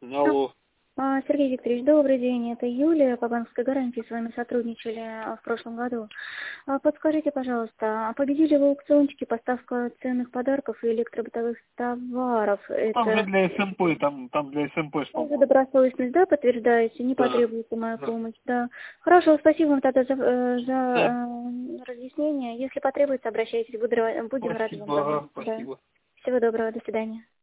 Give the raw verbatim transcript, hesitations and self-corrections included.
Алло. А, Сергей Викторович, добрый день. Это Юлия по банковской гарантии. С вами сотрудничали а, в прошлом году. А, Подскажите, пожалуйста, а победили в аукциончике поставка ценных подарков и электробытовых товаров? Там же Это для СМП, там, там для СМП что? вы добросовестность, да, подтверждаете? Не Да. потребуется моя Да. помощь, да. Хорошо, спасибо вам тогда за, э, за Да. э, разъяснение. Если потребуется, обращайтесь. Буду, ра- будем рады вам Спасибо, помочь. ага, Да. спасибо. Всего доброго, до свидания.